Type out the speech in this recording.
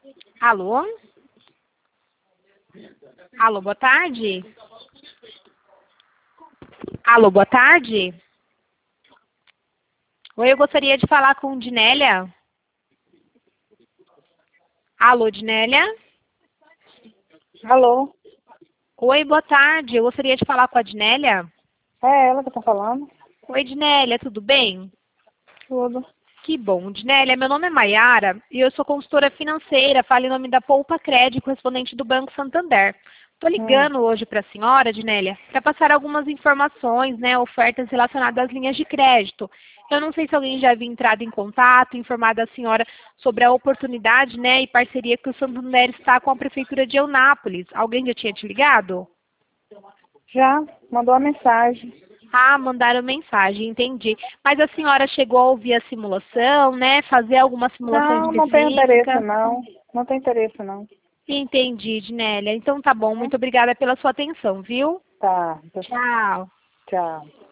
Alô? Alô, boa tarde? Alô, boa tarde? Oi, eu gostaria de falar com Dinélia. Alô, Dinélia? Alô? Oi, boa tarde. Eu gostaria de falar com a Dinélia. É ela que tá falando? Oi, Dinélia, tudo bem? Tudo. Que bom. Dinélia, meu nome é Maiara e eu sou consultora financeira, falo em nome da Poupa Crédito, correspondente do Banco Santander. Estou Hum. ligando hoje para a senhora, Dinélia, para passar algumas informações, né, ofertas relacionadas às linhas de crédito. Eu não sei se alguém já havia entrado em contato, informado a senhora sobre a oportunidade, né, e parceria que o Santander está com a Prefeitura de Eunápolis. Alguém já tinha te ligado? Já mandou a mensagem. Ah, mandaram mensagem, entendi. Mas a senhora chegou a ouvir a simulação, né? Fazer alguma simulação Não, não tem interesse específica? não. Não tem interesse não. Entendi, Dinélia. Então tá bom. Muito obrigada pela sua atenção, viu? Tá. Tchau. Tchau.